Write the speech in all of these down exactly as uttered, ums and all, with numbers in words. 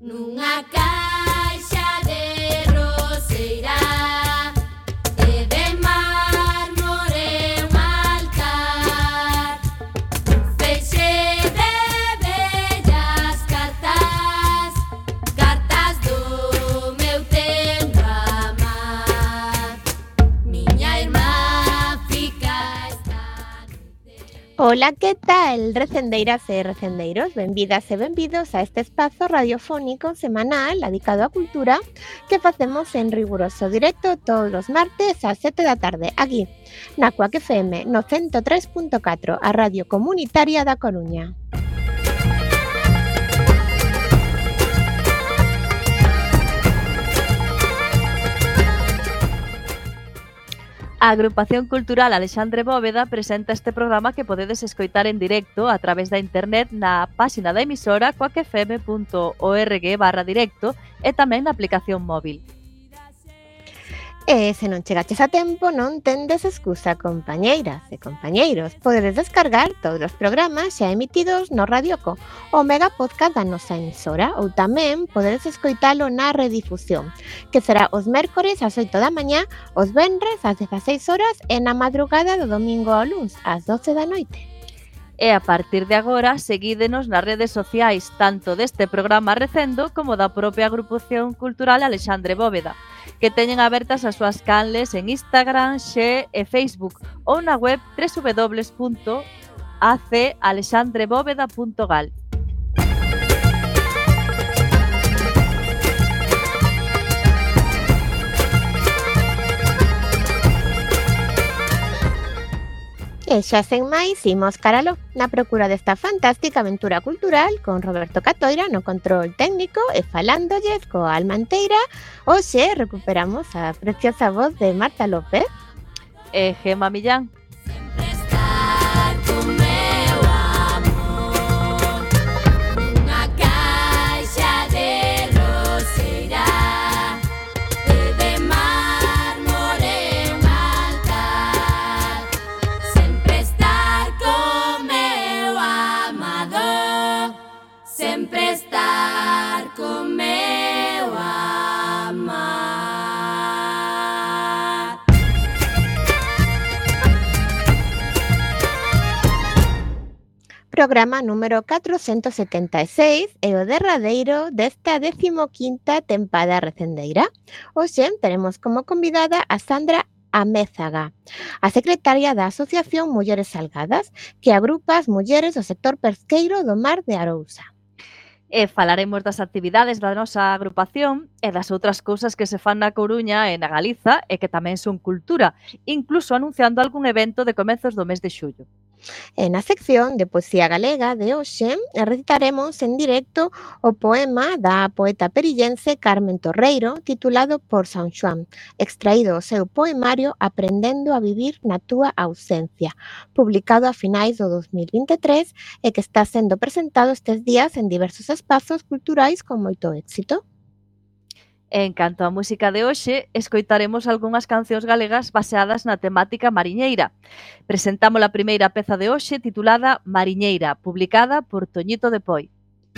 Nunha caixa de roseira e de mármore un altar, un feixe de bellas cartas, cartas do meu tempo amar. Miña irmá fica esta noite. Ola, que tal, recendeiras e recendeiros? Benvidas e benvidos a este espazo radiofónico semanal dedicado á cultura que facemos en riguroso directo todos os martes ás sete da tarde, aquí, na Cuac F M, no ciento tres punto catro, a radio comunitaria da Coruña. A Agrupación Cultural Alexandre Bóveda presenta este programa que podedes escoitar en directo a través da internet na páxina da emisora cuac f m punto org barra directo e tamén na aplicación móvil. E se non chegaches a tempo, non tendes excusa, compañeiras e compañeiros. Podedes descargar todos os programas xa emitidos no Radioco, o mega podcast da nosa emisora, ou tamén podedes escoitalo na redifusión, que será os mércores ás oito da mañá, os venres ás dezaseis horas e na madrugada do domingo ao luns ás doce da noite. E a partir de agora, seguídenos nas redes sociais, tanto deste programa Recendo como da propia Agrupación Cultural Alexandre Bóveda, que teñen abertas as súas canles en Instagram, Xe e Facebook ou na web w w w punto a c alexandre bóveda punto gal. E xa sen máis, imos caralo na procura desta fantástica aventura cultural con Roberto Catoira no control técnico e falándolles coa alma enteira. Hoxe recuperamos a preciosa voz de Marta López E Gema Millán. Sempre estar con meu amor, nunha caixa de roseira e de mármore un altar. Sempre estar con meu amado, sempre estar con meu amar. Programa número catrocentos setenta e seis e o derradeiro desta decimoquinta tempada recendeira. Hoxe teremos como convidada a Sandra Amézaga, a secretaria da Asociación Mulleres Salgadas, que agrupa as mulleres do sector pesqueiro do Mar de Arousa. E falaremos das actividades da nosa agrupación e das outras cousas que se fan na Coruña e na Galiza e que tamén son cultura, incluso anunciando algún evento de comezos do mes de xullo. E na sección de poesía galega de hoxe recitaremos en directo o poema da poeta perillense Carmen Torreiro titulado Por San Xoán, extraído do seu poemario Aprendendo a vivir na túa ausencia, publicado a finais do dos mil vinte e tres e que está sendo presentado estes días en diversos espazos culturais con moito éxito. En canto á música de hoxe, escoitaremos algunhas cancións galegas baseadas na temática mariñeira. Presentamos a primeira peza de hoxe titulada Mariñeira, publicada por Toñito de Poi.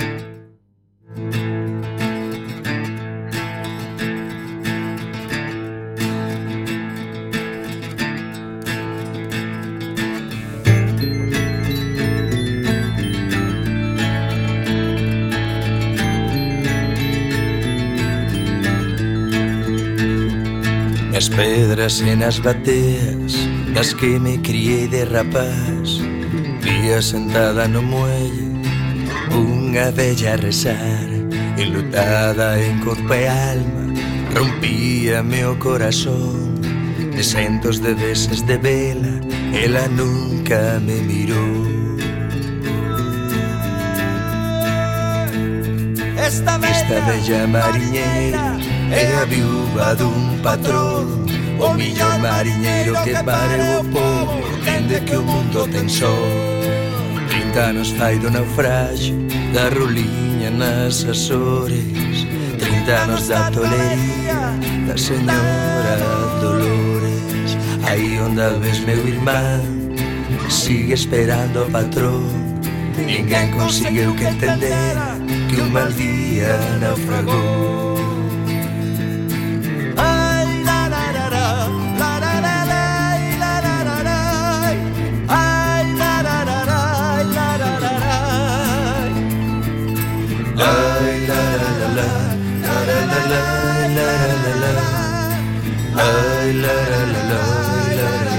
Nas pedras e nas bateas das que me criei de rapaz, vía sentada no muelle unha vella a rezar, enlutada en corpo e alma, rompía meu corazón. De centos de veces de vela, ela nunca me mirou. Esta bella mariñeira é a viúva dun patrón, o millor mariñeiro que vareu o povo dende que o mundo ten sol. Trinta anos fai do naufraxio da roliña nas Azores, trinta anos da tolería da señora Dolores. Aí onde ves meu irmán sigue esperando o patrón, ninguén conseguiu que entendera que un mal día naufragou. Ai, la, la, la, la, la, la, la, la, la, la, la, la. Ai, la, la, la, la, la, la, la, la. Ai, la, la, la, la, la, la, la, la, la, la, la. Ai, la, la, la, la, la, la, la.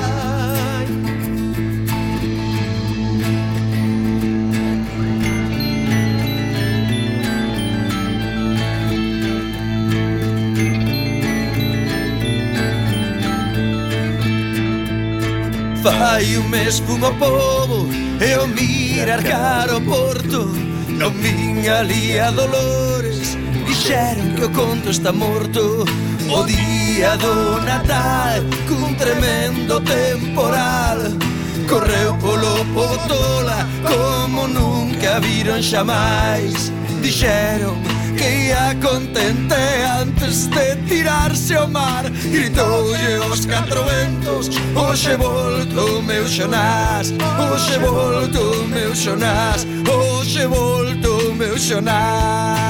Fai un mes fun ao pobo e ao mirar cara ao porto non vin ali a Dolores, dixeron que o conto está morto. O día do Natal cun tremendo temporal correu polo pobo tola como nunca viron xamais. Dixeron que ia contente antes de tirarse ao mar. Gritoulle aos catro ventos: hoxe volto o meu Xonás, hoxe volto o meu Xonás, hoxe volto o meu Xonás.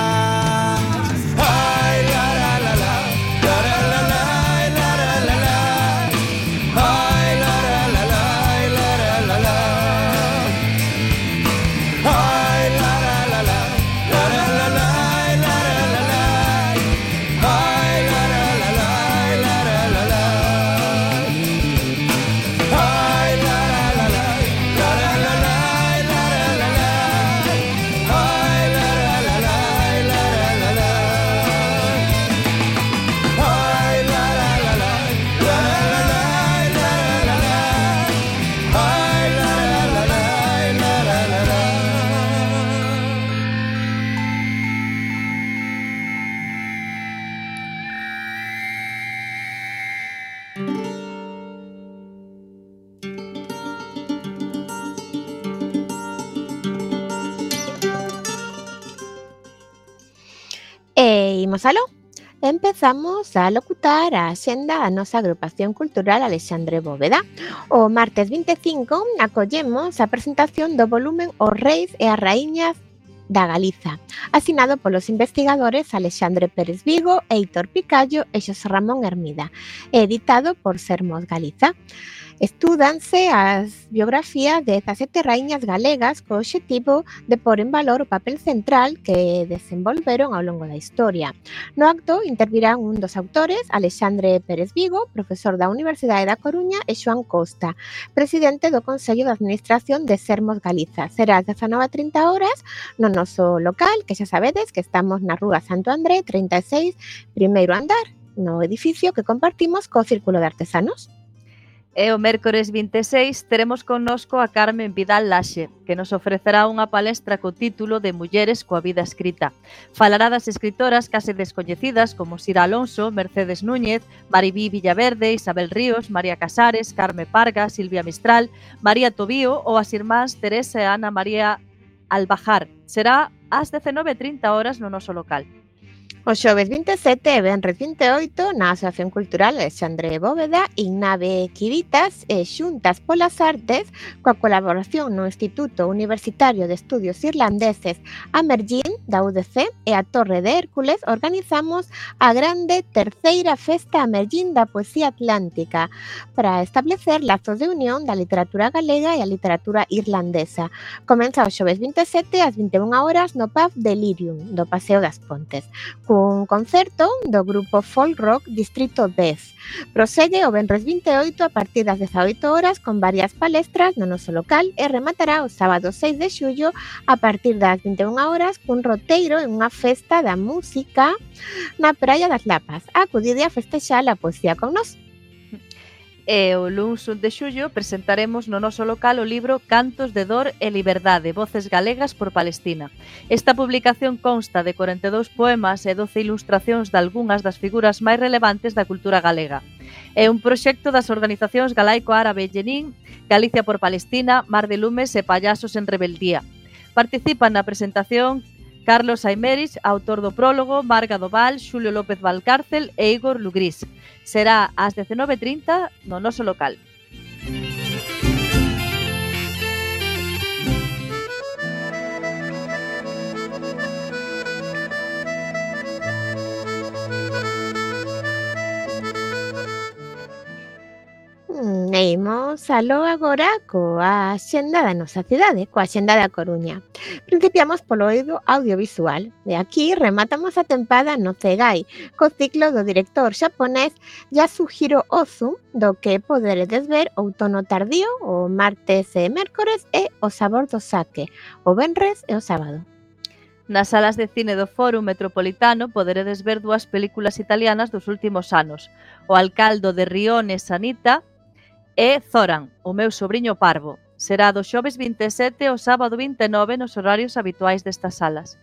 Ai, la, la, la, la, la, la, la, la, la, la, la, la. Ai, la, la, la, la, la, la, la, la. Ai, la, la, la, la, la, la, la, la. E imos aló. Empezamos a locutar a axenda da nosa agrupación cultural Alexandre Bóveda. O martes vinte e cinco acollemos a presentación do volumen Os Reis e as Raíñas da Galiza, asinado polos investigadores Alexandre Pérez Vigo, Heitor Picallo e Xosé Ramón Hermida, e editado por Sermos Galiza. Estúdanse as biografías de dezasete raíñas galegas co obxectivo de pôr en valor o papel central que desenvolveron ao longo da historia. No acto intervirán un dos autores, Alexandre Pérez Vigo, profesor da Universidade da Coruña, e Xoán Costa, presidente do Consello de Administración de Sermos Galiza. Será ás dezanove e trinta horas no noso local, que xa sabedes que estamos na Rúa Santo André trinta e seis, primeiro andar, no edificio que compartimos co Círculo de Artesanos. E o mércores vinte e seis teremos connosco a Carmen Vidal Laxe, que nos ofrecerá unha palestra co título de Mulleres coa vida escrita. Falará das escritoras case descoñecidas como Sira Alonso, Mercedes Núñez, Maribí Villaverde, Isabel Ríos, María Casares, Carme Parga, Silvia Mistral, María Tobío ou as irmás Teresa e Ana María Albajar. Será ás dezenove e trinta horas no noso local. O xoves vinte e sete e venres vinte e oito na Asociación Cultural Alexandre Bóveda, Innave Quiritas e Xuntas polas Artes, coa colaboración no Instituto Universitario de Estudios Irlandeses Amergin da U D C e a Torre de Hércules, organizamos a grande terceira Festa Amergin da Poesía Atlántica para establecer lazos de unión da literatura galega e a literatura irlandesa. Comeza o xoves vinte e sete ás vinte e unha horas no pub Delirium do Paseo das Pontes, cun concerto do grupo folk rock Distrito dez. Prosegue o venres vinte e oito a partir das dezaoito horas con varias palestras no noso local e rematará o sábado seis de xullo a partir das vinte e unha horas cun roteiro en unha festa da música na Praia das Lapas. Acudide a festexar a poesía con nós. E o luns un de xullo presentaremos no noso local o libro Cantos de Dor e Liberdade, Voces Galegas por Palestina. Esta publicación consta de corenta e dous poemas e doce ilustracións de algunhas das figuras máis relevantes da cultura galega. É un proxecto das organizacións Galaico-Árabe Jenin, Galicia por Palestina, Mar de Lumes e Payasos en Rebeldía. Participan na presentación Carlos Aymerich, autor do prólogo, Marga Doval, Xulio López Valcárcel e Igor Lugrís. Será ás dezenove e trinta no noso local. E imos aló agora coa xenda da nosa cidade, coa xenda da Coruña. Principiamos polo eido audiovisual. E aquí rematamos a tempada no Cegai, co ciclo do director xaponés Yasuhiro Ozu, do que poderedes ver outono tardío, o martes e mércores, e o sabor do sake, o venres e o sábado. Nas salas de cine do Fórum Metropolitano poderedes ver dúas películas italianas dos últimos anos, O alcaldo de Rione Sanita e Zoran, o meu sobriño parvo. Será do xoves vinte e sete ao sábado vinte e nove nos horarios habituais destas salas.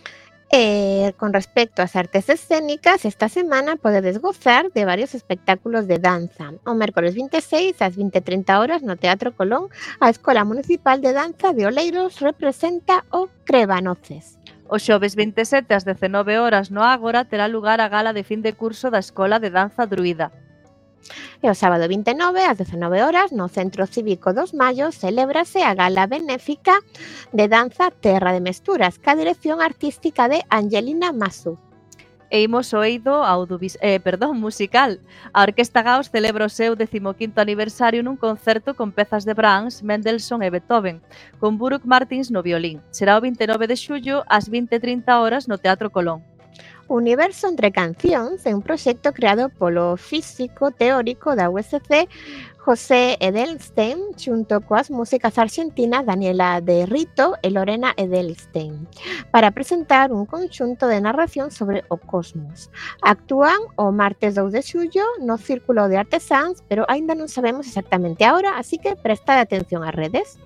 E con respecto ás artes escénicas, esta semana podedes gozar de varios espectáculos de danza. O mércores vinte e seis ás vinte e trinta horas no Teatro Colón, a Escola Municipal de Danza de Oleiros representa o Crebanoces. O xoves vinte e sete ás dezenove horas no Ágora terá lugar a gala de fin de curso da Escola de Danza Druida. E o sábado vinte e nove ás dezenove horas no Centro Cívico dos Mayos celébrase a gala benéfica de danza Terra de Mesturas, ca dirección artística de Angelina Masu. E imos o eido audiovis- eh, perdón, musical. A Orquesta Gauss celebra o seu décimo quinto aniversario nun concerto con pezas de Brahms, Mendelssohn e Beethoven, con Buruk Martins no violín. Será o vinte e nove de xullo ás vinte e trinta horas no Teatro Colón. Universo entre cancións é un proxecto creado polo físico teórico da U S C José Edelstein xunto coas músicas argentinas Daniela de Rito e Lorena Edelstein para presentar un conxunto de narración sobre o cosmos. Actúan o martes dous de xullo no Círculo de Artesáns, pero aínda non sabemos exactamente a hora, así que prestade atención ás redes.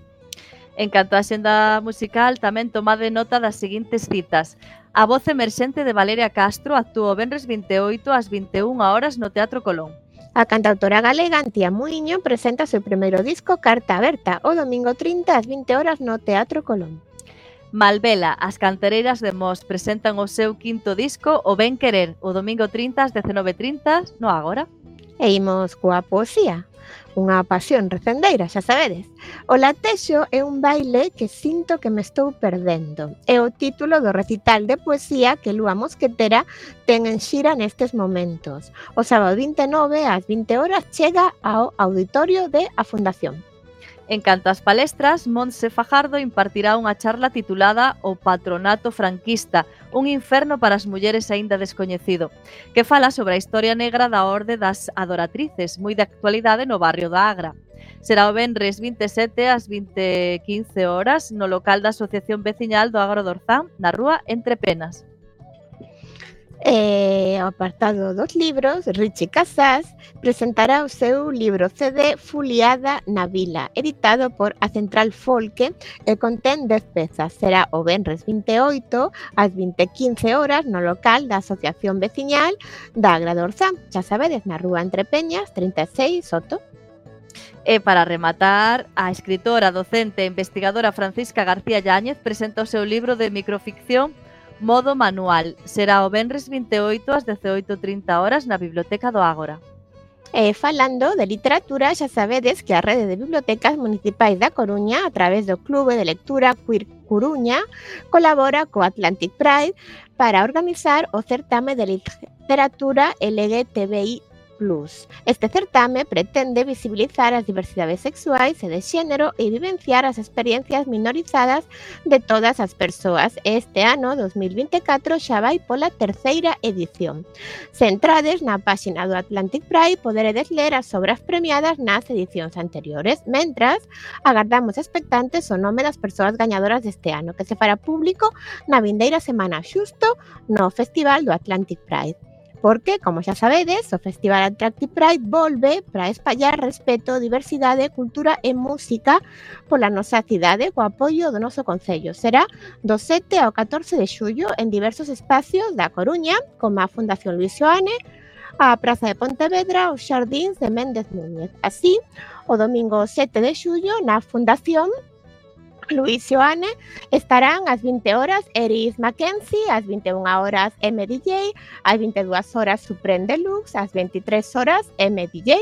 En canto á xenda musical, tamén tomade nota das seguintes citas. A voz emerxente de Valeria Castro actúa o venres vinte e oito ás vinte e unha horas no Teatro Colón. A cantautora galega Antía Muiño presenta o seu primeiro disco Carta Aberta o domingo trinta ás vinte horas no Teatro Colón. Malvela, as cantereiras de Mos presentan o seu quinto disco O Ben Querer o domingo trinta ás dezenove e trinta no Ágora. E imos coa poesía. Unha pasión recendeira, xa sabedes. O latexo é un baile que sinto que me estou perdendo. É o título do recital de poesía que Lúa Mosquetera ten en xira nestes momentos. O sábado vinte e nove ás vinte horas chega ao auditorio de a Fundación. En canto ás palestras, Montse Fajardo impartirá unha charla titulada O patronato franquista, un inferno para as mulleres aínda descoñecido, que fala sobre a historia negra da Orde das Adoratrices, moi de actualidade no barrio da Agra. Será o venres vinte e sete ás vinte e quince horas no local da Asociación Veciñal do Agro do Orzán, na rúa Entre Penas. E ao apartado dos libros, Richie Casas presentará o seu libro C D Fuliada na Vila, editado por A Central Folque e contén dez pezas. Será o venres vinte e oito ás vinte e quince horas no local da Asociación Veciñal da Agra do Orzán, xa sabedes, na rúa Entre Peñas, trinta e seis, Soto. E para rematar, a escritora, docente e investigadora Francisca García Yáñez presenta o seu libro de microficción Modo Manual. Será o venres vinte e oito ás dezaoito e trinta horas na Biblioteca do Ágora. E falando de literatura, xa sabedes que a rede de bibliotecas municipais da Coruña, a través do Clube de Lectura Queer Coruña, colabora co Atlantic Pride para organizar o certame de literatura L G T B I plus. Este certame pretende visibilizar as diversidades sexuais e de xénero e vivenciar as experiencias minorizadas de todas as persoas. Este ano, dos mil vinte e catro, xa vai pola terceira edición. Se entrades na páxina do Atlantic Pride, poderedes ler as obras premiadas nas edicións anteriores, mentras agardamos expectantes o nome das persoas gañadoras deste ano, que se fará público na vindeira semana xusto no Festival do Atlantic Pride. Porque, como xa sabedes, o Festival Atlantic Pride volve para espallar respeto, diversidade, cultura e música pola nosa cidade co apoio do noso concello. Será do sete ao catorce de xullo en diversos espacios da Coruña, como a Fundación Luís Xoane, a Praza de Pontevedra, os Xardíns de Méndez Núñez. Así, o domingo sete de xullo, na Fundación Luís Xoane, estarán ás vinte horas Eris Mackenzie, ás vinte e unha horas M D J, ás vinte e dúas horas Supreme Deluxe, ás vinte e tres horas M D J,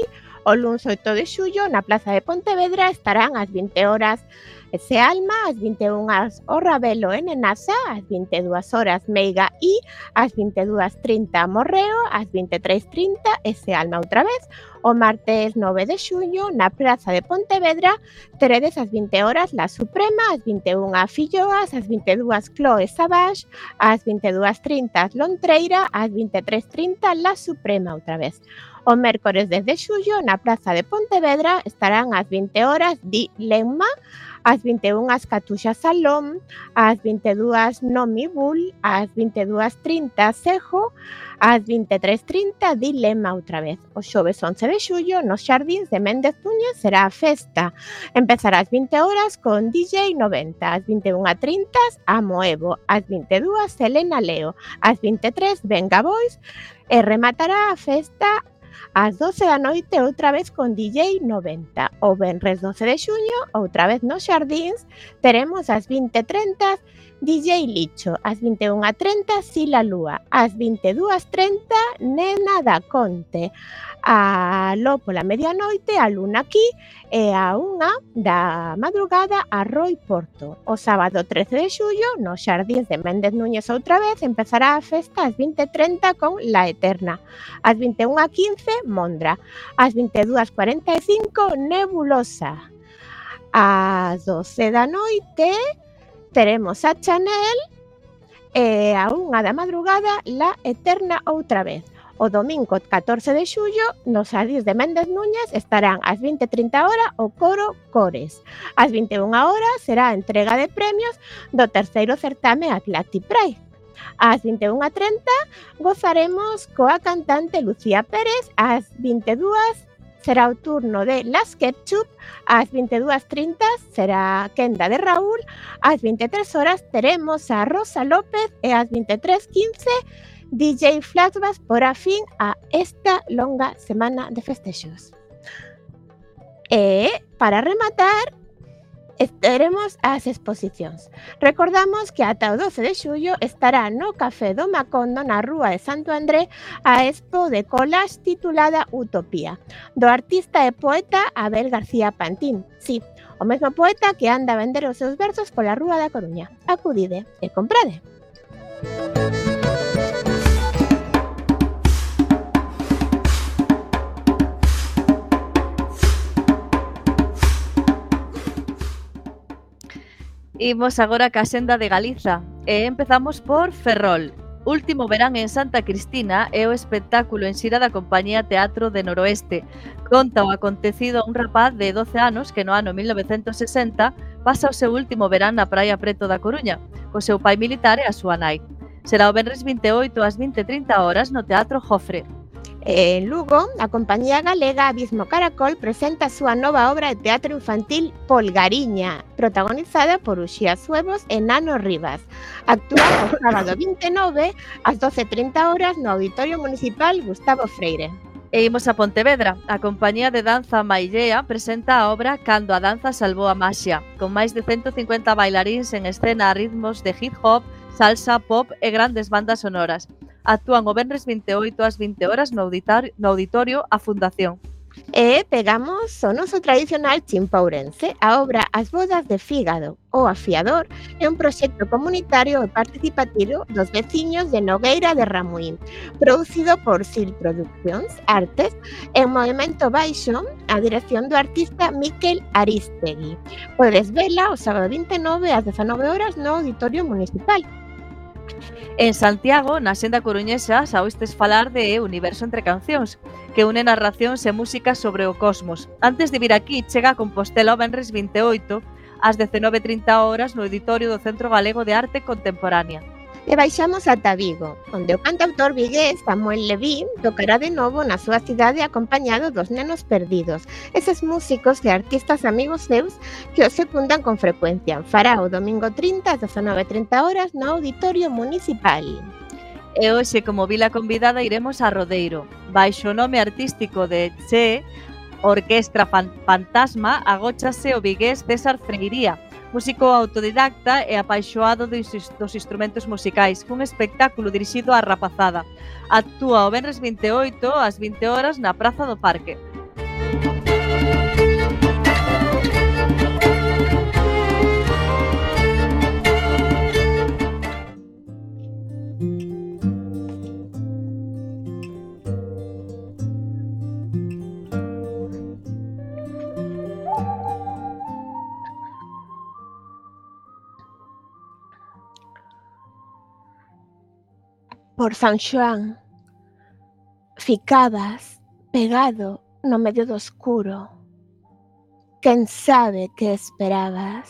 O luns oito de xullo na Plaza de Pontevedra estarán ás vinte horas Ese Alma, ás vinte e unha horas o Ravelo en Enasa, ás vinte e dúas horas Meiga I, ás vinte e dúas trinta Morreo, ás vinte e tres trinta Ese Alma outra vez. O martes nove de xullo na Praza de Pontevedra teredes ás vinte horas La Suprema, ás vinte e unha Filloas, ás vinte e dúas Chloe Savage, ás vinte e dúas trinta Lontreira, ás vinte e tres trinta La Suprema outra vez. O mércores dez de xullo na Praza de Pontevedra estarán ás vinte horas Dilemma, ás vinte e unha Catuxa Salón, ás vinte e dúas Nomi Bull, ás vinte e dúas trinta Sejo, ás vinte e tres trinta Dilema outra vez. O xoves once de xullo nos Xardíns de Méndez Núñez será a festa. Empezará ás vinte horas con D J noventa, ás vinte e unha trinta Amoevo, ás vinte e dúas Selena Leo, ás vinte e tres Venga Boys e rematará a festa ás doce da noite outra vez con D J noventa. O venres doce de xuño, outra vez nos Xardíns, teremos ás vinte e trinta D J Licho, ás vinte e unha trinta Sila Lúa, ás vinte e dúas trinta Nena da Conte, a lo pola medianoite a Luna aquí e a unha da madrugada a Roi Porto. O sábado trece de xullo, nos Xardíns de Méndez Núñez outra vez, empezará a festa ás vinte e trinta con La Eterna, ás vinte e unha quince Mondra, ás vinte e dúas cuarenta e cinco Nebulosa, ás doce da noite teremos a Chanel e a unha da madrugada La Eterna outra vez. O domingo catorce de xullo, nos Xardíns de Méndez Núñez estarán ás vinte e trinta horas o coro Cores. Ás vinte e unha horas será a entrega de premios do terceiro certame Atlati Pride. Ás vinte e unha trinta gozaremos coa cantante Lucía Pérez, ás vinte e dúas será o turno de Las Ketchup, ás vinte e dúas trinta será Quenda de Raúl, ás vinte e tres horas teremos a Rosa López e ás vinte e tres quince D J Flashbacks por a fin a esta longa semana de festexos. E, para rematar, teremos as exposicións. Recordamos que ata o doce de xullo estará no Café do Macondo, na Rúa de Santo André, a expo de collage titulada Utopía, do artista e poeta Abel García Pantín. Sí, o mesmo poeta que anda a vender os seus versos pola Rúa da Coruña. Acudide e comprade. Imos agora ca Senda de Galiza e empezamos por Ferrol. Último verán en Santa Cristina é o espectáculo en xira da compañía Teatro de Noroeste. Conta o acontecido a un rapaz de doce anos que no ano mil novecentos sesenta pasa o seu último verán na praia preto da Coruña, co seu pai militar e a súa nai. Será o venres vinte e oito ás vinte e trinta horas no Teatro Jofre. En Lugo, a compañía galega Abismo Caracol presenta a súa nova obra de teatro infantil Polgariña, protagonizada por Uxía Suevos e Nano Rivas. Actúa o sábado vinte e nove ás doce e trinta horas no Auditorio Municipal Gustavo Freire. E imos a Pontevedra. A compañía de danza Maillea presenta a obra Cando a danza salvou a maxia, con máis de ciento cincuenta bailaríns en escena a ritmos de hip hop, salsa, pop e grandes bandas sonoras. Actúan o venres vinte e oito ás vinte horas no auditorio, no auditorio A Fundación. E pegamos o noso tradicional chimpourense, a obra As bodas de Fígado, o Afiador, é un proxecto comunitario e participativo dos veciños de Nogueira de Ramuín, producido por Sil Produccións Artes, en movimento baixo, a dirección do artista Miquel Aristegui. Podes vela o sábado vinte e nove ás dezanove horas no Auditorio Municipal. En Santiago, na Senda Coruñesa, xa oístes falar de Universo entre cancións, que une narracións e música sobre o cosmos. Antes de vir aquí, chega a Compostela o venres vinte e oito ás dezenove e trinta horas no Auditorio do Centro Galego de Arte Contemporánea. E baixamos ata Vigo, onde o cantautor vigués Samuel Levín tocará de novo na súa cidade acompañado dos Nenos Perdidos, eses músicos e artistas amigos seus que os secundan con frecuencia. Fará o domingo trinta ás dezanove e trinta horas no Auditorio Municipal. E hoxe, como vila convidada, iremos a Rodeiro. Baixo o nome artístico de Che, Orquestra Fantasma, agóchase o vigués César Freiría, músico autodidacta e apaixoado dos, dos instrumentos musicais, cun espectáculo dirixido á rapazada. Actúa o venres vinte e oito ás vinte horas na Praza do Parque. por San Xoán, ficabas pegado no medio do escuro. Quen sabe que esperabas?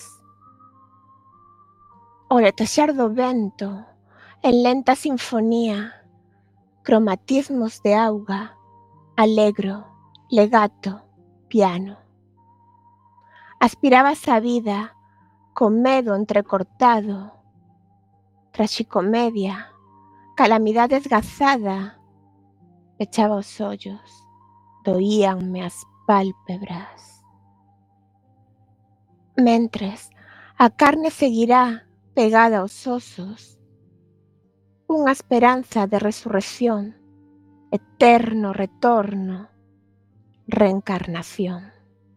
O letexar do vento, en lenta sinfonía, cromatismos de auga, alegro, legato, piano. Aspirabas a vida, con medo entrecortado, traxicomedia, calamidade desgazada. Pechaba os ollos, doíanme as pálpebras. Mentres, a carne seguirá pegada aos osos, unha esperanza de resurrección, eterno retorno, reencarnación.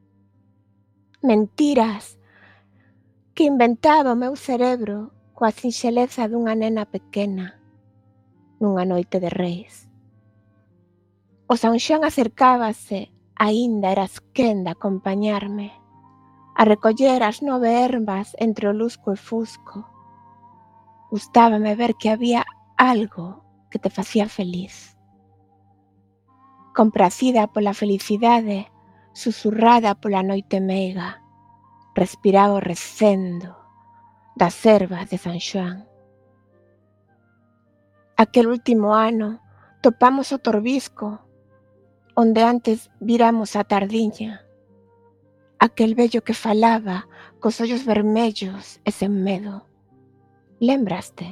Mentiras que inventaba o meu cerebro coa sinxeleza dunha nena pequena nunha noite de reis. O San Xoán acercábase, aínda eras quen de acompañarme, a recoller as nove ervas entre o lusco e fusco. Gustábame ver que había algo que te facía feliz. Complacida pola felicidade, susurrada pola noite meiga, respiraba o recendo das ervas de San Xoán. Aquel último ano topamos o Torbisco, onde antes viramos a tardiña. Aquel vello que falaba cos ollos vermellos e sen medo. Lembraste?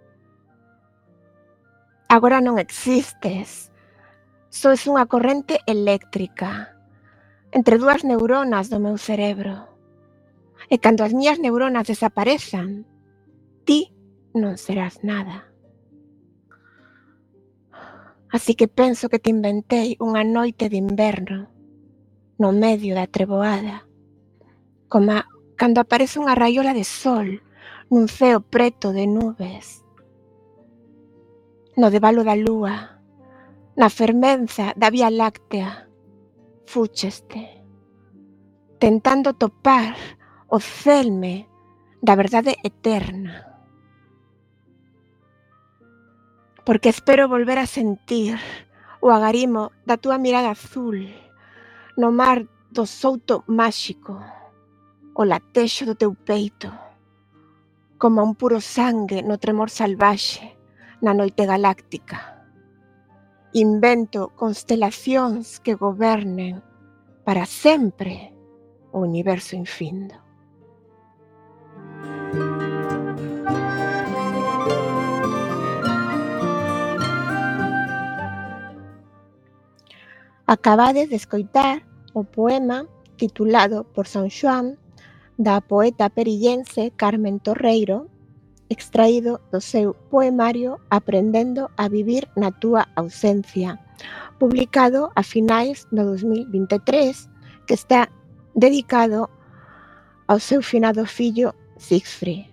Agora non existes. Sois unha corrente eléctrica entre dúas neuronas do meu cerebro. E cando as miñas neuronas desaparezan, ti non serás nada. Así que penso que te inventei unha noite de inverno no medio da treboada, como cando aparece unha raiola de sol nun ceo preto de nubes, no debalo da lúa, na fermenza da Vía Láctea, fúcheste, tentando topar o celme da verdade eterna. Porque espero volver a sentir o agarimo da túa mirada azul no mar do souto máxico, o latexo do teu peito, como un puro sangue no tremor salvaxe na noite galáctica. Invento constelacións que gobernen para sempre o universo infindo. Acabades de escoitar o poema titulado Por San Xoán da poeta perillense Carmen Torreiro, extraído do seu poemario Aprendendo a vivir na túa ausencia, publicado a finais do dos mil vinte e tres, que está dedicado ao seu finado fillo Siegfried.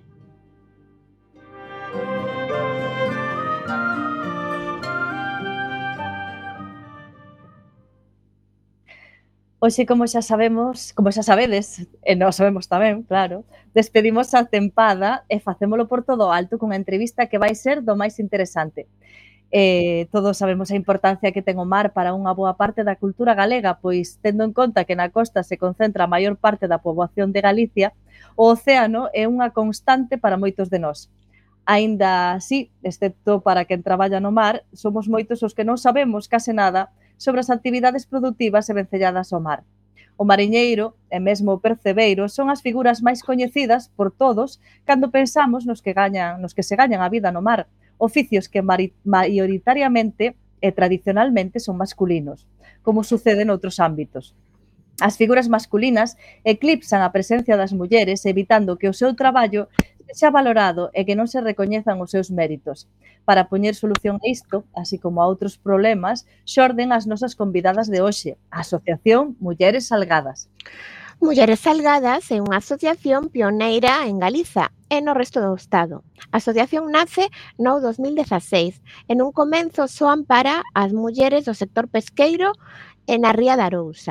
Hoxe, como xa sabemos, como xa sabedes, e nós sabemos tamén, claro, despedimos a tempada e facémolo por todo alto cunha entrevista que vai ser do máis interesante. Eh, todos sabemos a importancia que ten o mar para unha boa parte da cultura galega, pois, tendo en conta que na costa se concentra a maior parte da poboación de Galicia, o océano é unha constante para moitos de nós. Aínda así, excepto para quen traballa no mar, somos moitos os que non sabemos case nada sobre as actividades produtivas e vencelladas ao mar. O mariñeiro e mesmo o percebeiro son as figuras máis coñecidas por todos cando pensamos nos que gañan, nos que se gañan a vida no mar, oficios que maioritariamente e tradicionalmente son masculinos, como sucede noutros ámbitos. As figuras masculinas eclipsan a presencia das mulleres, evitando que o seu traballo sexa valorado e que non se recoñezan os seus méritos. Para poñer solución a isto, así como a outros problemas, xorden as nosas convidadas de hoxe, a Asociación Mulleres Salgadas. Mulleres Salgadas é unha asociación pioneira en Galiza e no resto do Estado. A asociación nace no dos mil dezaseis e nun comenzo soan para as mulleres do sector pesqueiro e na Ría de Arousa.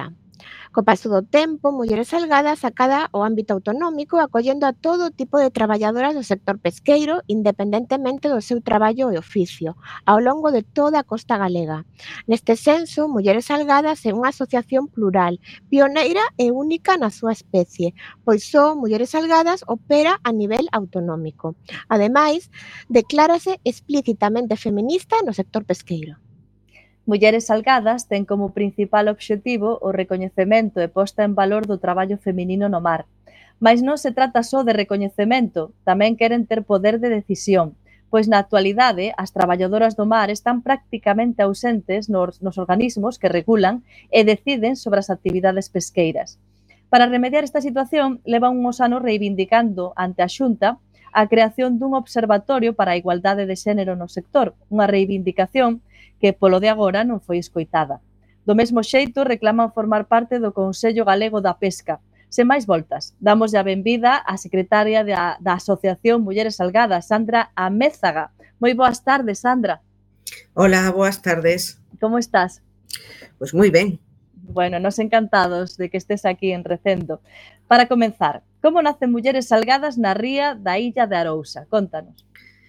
Co paso do tempo, Mulleres Salgadas acada o ámbito autonómico acollendo a todo tipo de traballadoras do sector pesqueiro independentemente do seu traballo e oficio, ao longo de toda a costa galega. Neste senso, Mulleres Salgadas é unha asociación plural, pioneira e única na súa especie, pois só Mulleres Salgadas opera a nivel autonómico. Ademais, declárase explícitamente feminista no sector pesqueiro. Mulleres Salgadas ten como principal obxectivo o recoñecemento e posta en valor do traballo feminino no mar. Mais non se trata só de recoñecemento, tamén queren ter poder de decisión, pois na actualidade as traballadoras do mar están prácticamente ausentes nos, nos organismos que regulan e deciden sobre as actividades pesqueiras. Para remediar esta situación, levan uns anos reivindicando ante a Xunta a creación dun observatorio para a igualdade de xénero no sector, unha reivindicación que polo de agora non foi escoitada. Do mesmo xeito, reclaman formar parte do Consello Galego da Pesca. Sen máis voltas, damos a benvida á secretaria da, da Asociación Mulleres Salgadas, Sandra Amézaga. Moi boas tardes, Sandra. Hola, boas tardes. Como estás? Pois moi ben. Bueno, nos encantados de que estés aquí en Recendo. Para comenzar, como nacen Mulleres Salgadas na ría da Illa de Arousa? Contanos.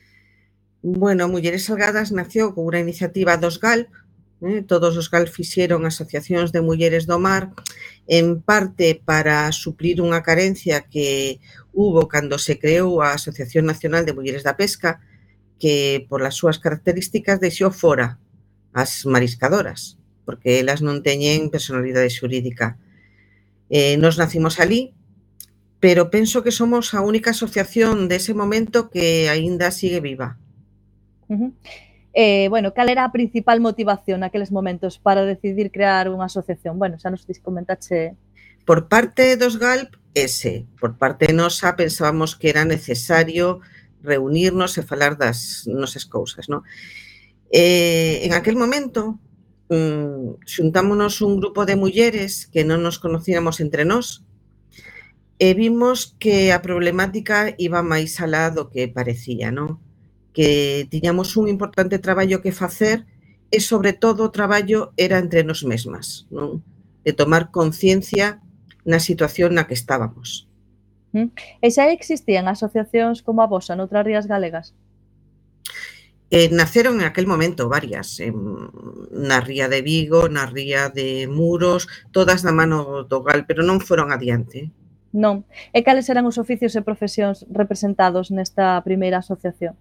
Bueno, Mulleres Salgadas nació con unha iniciativa dos Galp, eh, todos os Galp fixeron asociacións de mulleres do mar, en parte para suplir unha carencia que hubo cando se creou a Asociación Nacional de Mulleres da Pesca, que por as súas características deixou fora as mariscadoras, porque elas non teñen personalidade xurídica. Eh, nos nacimos alí, pero penso que somos a única asociación dese momento que aínda sigue viva. Uh-huh. Eh, bueno, cal era a principal motivación naqueles momentos para decidir crear unha asociación? Bueno, xa nos comentache... Por parte dos Galp, ese. Por parte nosa, pensábamos que era necesario reunirnos e falar das nosas cousas, non? Eh, en aquel momento, um, xuntámonos un grupo de mulleres que non nos conocíamos entre nós e vimos que a problemática iba máis alá do que parecía, non? Que tiñamos un importante traballo que facer e, sobre todo, o traballo era entre nos mesmas, non? De tomar conciencia na situación na que estábamos. E xa existían asociacións como a vosa noutras rías galegas? Eh, naceron en aquel momento varias, en, na ría de Vigo, na ría de Muros, todas da mano do Gal, pero non foron adiante. Non. E cales eran os oficios e profesións representados nesta primeira asociación?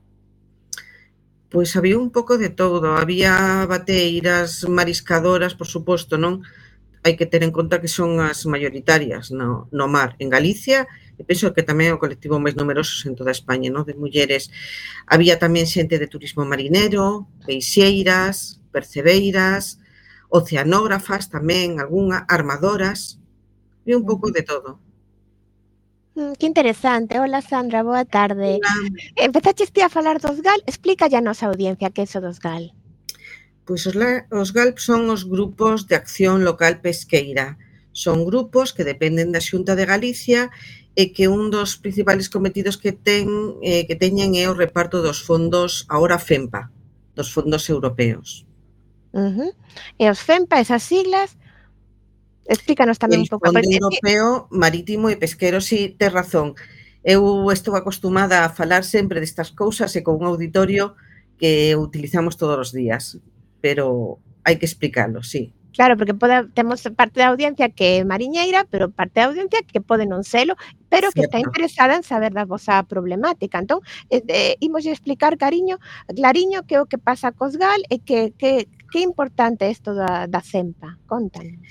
Pois había un pouco de todo, había bateiras, mariscadoras, por suposto, non? Hai que ter en conta que son as maioritarias no, no mar. En Galicia, e penso que tamén é o colectivo máis numeroso en toda España, non? De mulleres. Había tamén xente de turismo marinero, peixeiras, percebeiras, oceanógrafas tamén, algunha, armadoras, e un pouco de todo. Mm, que interesante. Hola, Sandra, boa tarde. Hola. Empezaches ti a falar dos Gal, explícalle a nosa audiencia que é iso dos Gal. Pois os, os Galp son os grupos de acción local pesqueira. Son grupos que dependen da Xunta de Galicia e que un dos principales cometidos que ten eh, que teñen é o reparto dos fondos, agora FEMPA, dos fondos europeos. Uh-huh. E os FEMPA, esas siglas, explícanos tamén el un pouco. Fondo Europeo Marítimo e Pesquero, si, tes razón. Eu estou acostumada a falar sempre destas cousas e con un auditorio que utilizamos todos os días, pero hai que explicarlo, sí. Claro, porque pode, temos parte da audiencia que é mariñeira, pero parte da audiencia que pode non selo, pero que está interesada en saber da vosa problemática. Entón, eh, eh, imos explicar, cariño, clariño, que é o que pasa cos Gal e que, que, que importante é isto da, da FEMPA. Contanos.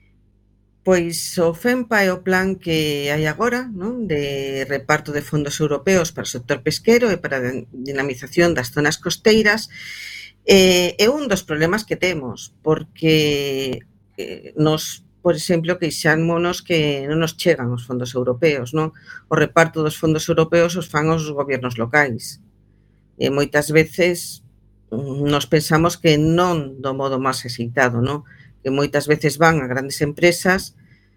Pois o FEMPA é o plan que hai agora, non? De reparto de fondos europeos para o sector pesquero e para a dinamización das zonas costeiras. Eh, é un dos problemas que temos, porque eh, nos, por exemplo, queixámonos que non nos chegan os fondos europeos, non? O reparto dos fondos europeos os fan os gobernos locais. E moitas veces nos pensamos que non do modo máis axeitado, non? Que moitas veces van a grandes empresas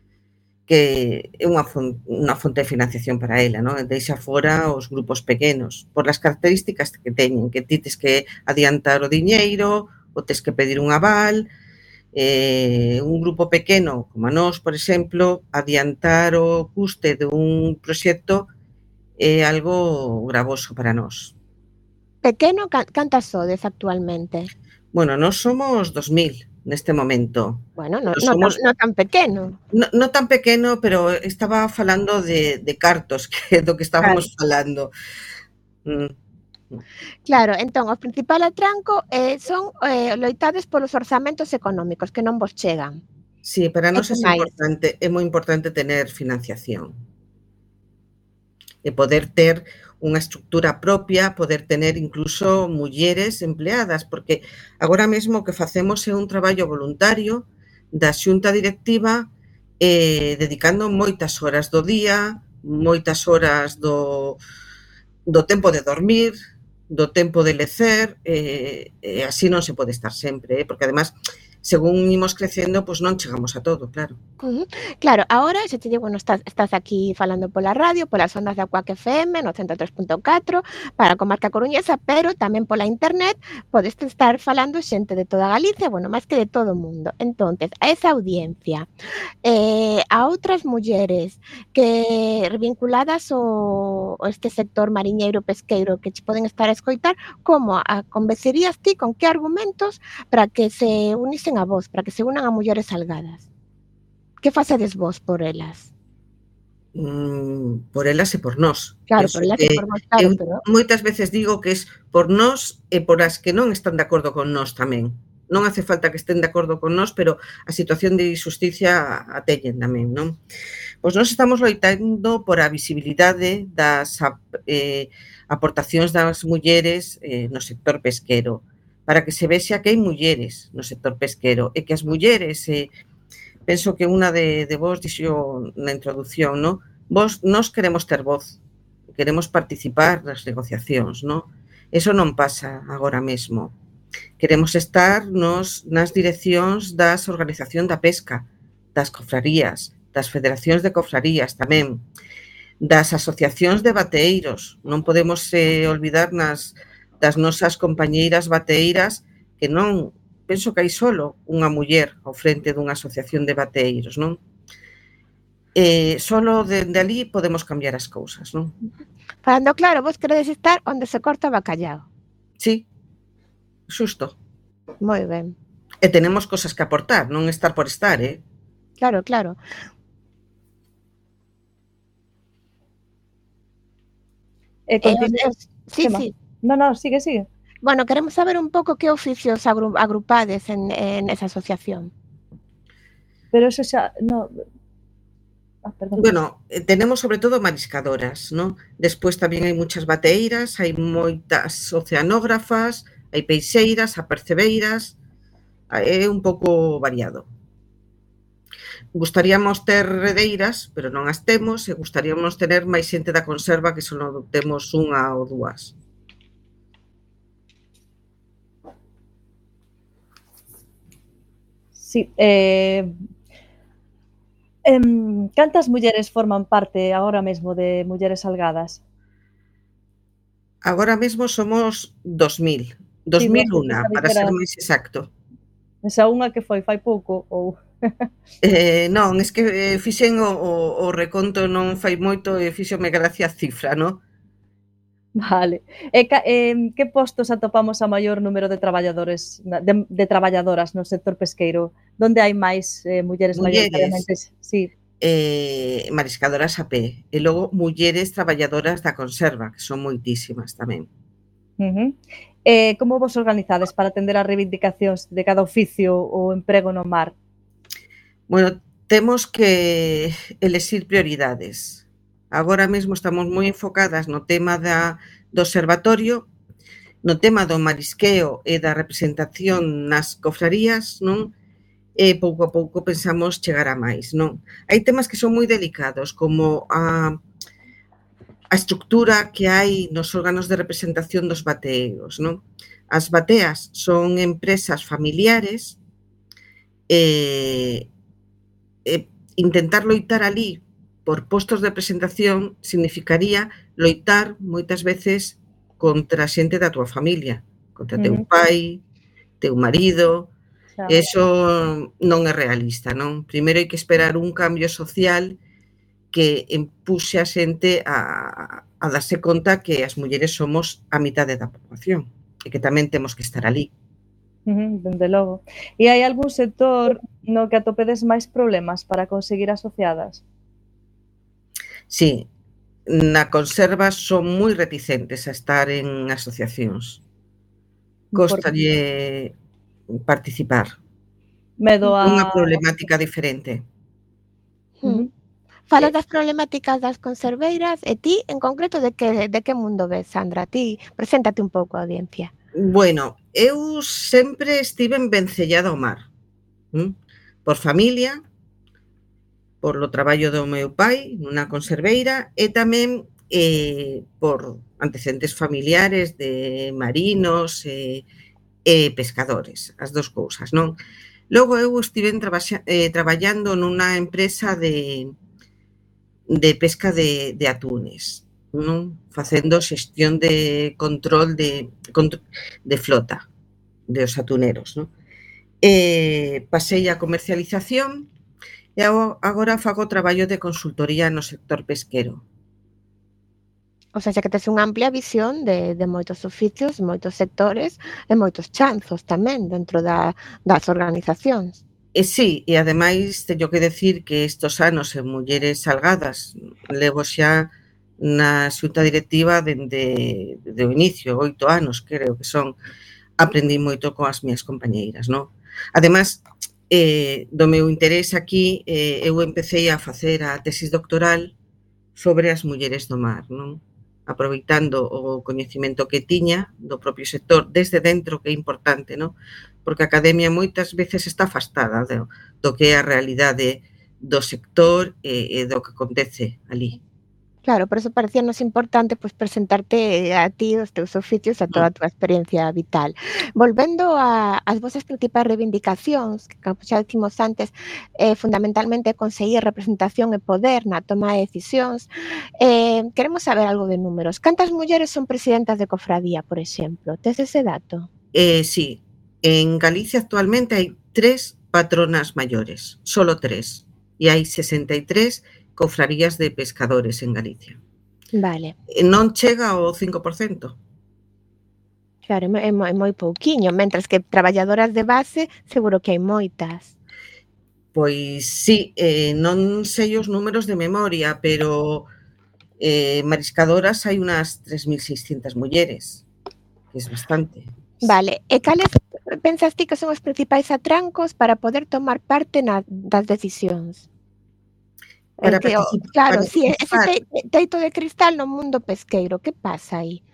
que é unha fonte, unha fonte de financiación para ela, non? Deixa fora os grupos pequenos, por as características que teñen, que ti tes que adiantar o diñeiro, ou tes que pedir un aval, Eh, un grupo pequeno, como a nós, por exemplo, adiantar o custe dun proxecto é algo gravoso para nós. Pequeno, ca- cantas sodes actualmente? Bueno, nós somos dos mil neste momento. Bueno, no, Pero no, tan, somos no tan pequeno. no, no tan pequeno, pero estaba falando de, de cartos, que é do que estábamos Claro. falando. Mm. Claro, entón, o principal atranco eh, son eh, loitades polos orzamentos económicos que non vos chegan. Sí, para E nós que é máis? importante, é moi importante tener financiación. E poder ter unha estructura propia, poder tener incluso mulleres empleadas, porque agora mesmo o que facemos é un traballo voluntario da xunta directiva, eh, dedicando moitas horas do día, moitas horas do, do tempo de dormir, do tempo de lecer, eh, e así non se pode estar sempre, eh, porque además, según imos crecendo, pois non chegamos a todo, claro. Ujú. Claro, ahora xa te digo, bueno, estás, estás aquí falando pola radio, polas ondas da Cuac F M, no ciento tres punto catro, para a comarca coruñesa, pero tamén pola internet podes estar falando xente de toda Galicia, bueno, máis que de todo o mundo. Entonces, a esa audiencia, eh, a outras mulleres que vinculadas ao, a este sector mariñeiro pesqueiro que che poden estar a escoitar, como a convencerías ti, con que argumentos para que se unisen a vos, para que se unan a mulleres salgadas? Que facedes vos por elas? Mm, por elas e por nós. Claro, Penso por elas e que por vos, claro, eu pero moitas veces digo que es por nós e por as que non están de acordo con nós tamén. Non hace falta que estén de acordo con nós, pero a situación de injusticia a teñen tamén, non? Pois nós estamos loitando por a visibilidade das eh, aportacións das mulleres eh, no sector pesquero, para que se vexa que hai mulleres no sector pesquero e que as mulleres eh, penso que unha de, de vos dixo na introducción, ¿no? Vos, nós queremos ter voz, queremos participar nas negociacións, ¿no? Eso non pasa agora mesmo. Queremos estar nos, nas direccións das organización da pesca, das cofrarías, das federacións de cofrarías tamén, das asociacións de bateeiros. Non podemos eh, olvidar nas, das nosas compañeiras bateeiras que non penso que hai solo unha muller ao frente dunha asociación de bateeiros, non? Eh, solo dende ali podemos cambiar as cousas, non? falando claro, vos queredes estar onde se corta o bacallao. Sí, xusto. Moi ben. E tenemos cosas que aportar, non estar por estar, eh? Claro, claro. E Eh, continúa. os- sí, Tema. sí. No, no, sigue, sigue. Bueno, queremos saber un pouco que oficios agru agrupades en, en esa asociación. Pero eso xa, no. Ah, perdón. Bueno, eh, tenemos sobre todo mariscadoras, ¿no? Despois tamén hai muchas bateeiras, hai moitas oceanógrafas, hai peixeiras, apercebeiras, é un pouco variado. Gustaríamos ter redeiras, pero non as temos, e gustaríamos tener máis xente da conserva, que só non temos unha ou dúas. Sí, eh, em, cantas mulleres forman parte agora mesmo de Mulleres Salgadas? Agora mesmo somos dos mil. dos Sí, mil dos mil, unha, pensaba para que ser era- máis exacto. Esa unha que foi fai pouco ou Eh, non, es que eh, fixen o, o, o reconto non fai moito e fíxome gracia a cifra, non? vale. E ca, em, que postos atopamos a maior número de traballadores na- de, de traballadoras no sector pesqueiro? Donde hai máis eh, mulleres Mulleres. maioritariamente? Sí. Eh, mariscadoras a pé. E logo mulleres traballadoras da conserva, que son moitísimas tamén. Uh-huh. Eh, como vos organizades para atender as reivindicacións de cada oficio ou emprego no mar? Bueno, temos que elexir prioridades. Agora mesmo estamos moi enfocadas no tema da, do observatorio, no tema do marisqueo e da representación nas cofrarías, non? E pouco a pouco pensamos chegar a máis, non? Hai temas que son moi delicados, como a, a estructura que hai nos órganos de representación dos bateeiros, non? As bateas son empresas familiares e, e intentar loitar ali por postos de representación significaría loitar moitas veces contra xente da túa familia, contra teu Ujú. pai, teu marido, Xa. Eso non é realista, non? Primeiro hai que esperar un cambio social que empuxe a xente a, a darse conta que as mulleres somos a mitade da poboación e que tamén temos que estar ali. Uh-huh, dende logo. E hai algún sector no que atopedes máis problemas para conseguir asociadas? Sí, na conserva son moi reticentes a estar en asociacións. Costalle participar. Medo a... Unha problemática diferente. Uh-huh. Fala das problemáticas das conserveiras e ti, en concreto, de que, de que mundo ves, Sandra? Ti, preséntate un pouco a audiencia. Bueno, eu sempre estiven vencellada ao mar. ¿Mm? Por familia, por lo traballo do meu pai nunha conserveira e tamén eh, por antecedentes familiares de marinos e, e pescadores, as dos cousas, non? Logo eu estiven traba- eh, traballando nunha empresa de, de pesca de, de atunes, non? Facendo xestión de control de, de flota dos atuneros, non? Eh, pasei a comercialización e agora fago traballo de consultoría no sector pesquero. O sea, que tes unha amplia visión de, de moitos oficios, moitos sectores e moitos chanzos tamén dentro da, das organizacións. E sí, e ademais teño que decir que estos anos en Mulleres Salgadas levo xa na xunta directiva dende de o inicio, oito anos, creo que son. Aprendí moito coas miñas compañeiras, non? Ademais, eh, do meu interés aquí, eh, eu empecé a facer a tesis doctoral sobre as mulleres do mar, non? Aproveitando o coñecemento que tiña do propio sector desde dentro, que é importante, non? Porque a academia moitas veces está afastada do, do que é a realidade do sector e, e do que acontece ali. Claro, por eso parecíanos importante pois, presentarte a ti, os teus oficios, a toda a túa experiencia vital. Volvendo a, as vosas principais reivindicacións, que como xa decimos antes, eh, fundamentalmente conseguir representación e poder na toma de decisións, eh, queremos saber algo de números. Cantas mulleres son presidentas de cofradía, por exemplo? Tes ese dato? Eh, sí, en Galicia actualmente hai tres patronas maiores, solo tres, e hai sesenta e tres cofrarías de pescadores en Galicia. Vale. Non chega ao cinco por cento. Claro, é moi, é moi pouquiño, mentras que traballadoras de base seguro que hai moitas. Pois sí, eh, non sei os números de memoria, pero eh, mariscadoras hai unhas tres mil seiscentas mulleres, que é bastante. Vale, e cales pensas ti que son os principais atrancos para poder tomar parte na, das decisións? Para Que, o, participar, claro, para si sí, ese te, teito de cristal no mundo pesqueiro, que pasa aí?